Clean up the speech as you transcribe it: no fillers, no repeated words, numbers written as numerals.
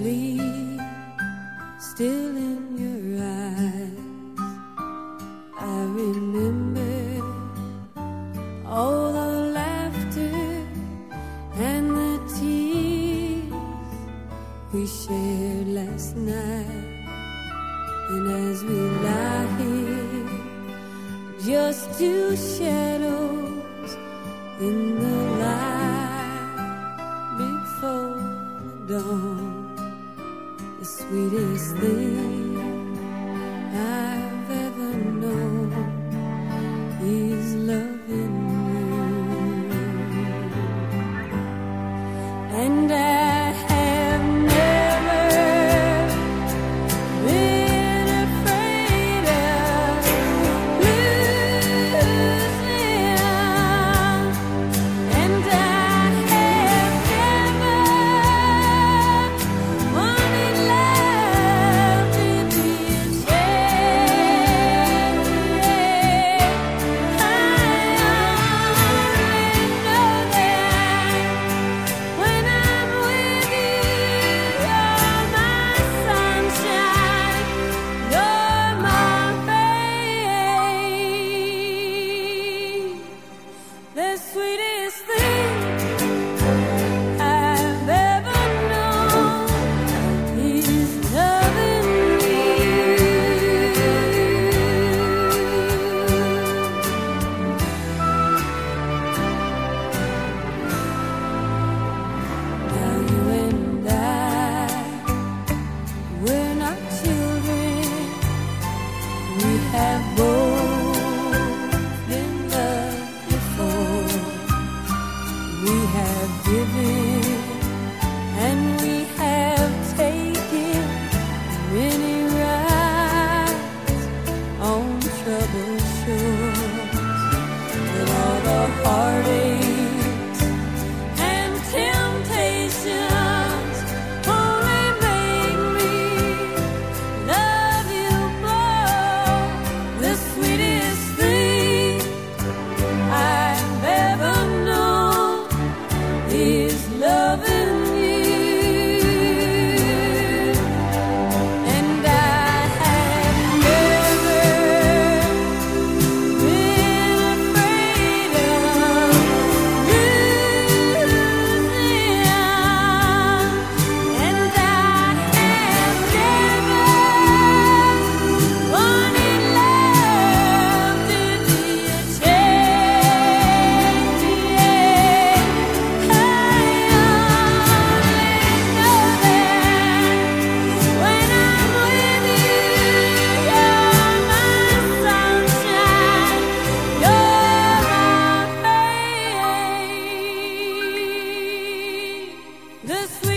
sleep still in your eyes. I remember all the laughter and the tears we shared last night. And as we lie here, just two shadows in the light before the dawn, the sweetest thing I've ever known is loving you. And I have never been afraid of losing, and I have never wanted love to be a chain. I only know that when I'm with you, you're my sunshine, you're my babe. The sweetest thing I've ever known is loving you. Now you and I, we're not children. We have both been loved before. We have given and we have taken many rides on troubled shores. But all the heartaches and temptations only make me love you more. The sweetest thing I've ever known is loving you. And I have never been afraid of losing, and I have never wanted love to be a chain. I only know that when I'm with you, you're my sunshine, you're my babe. The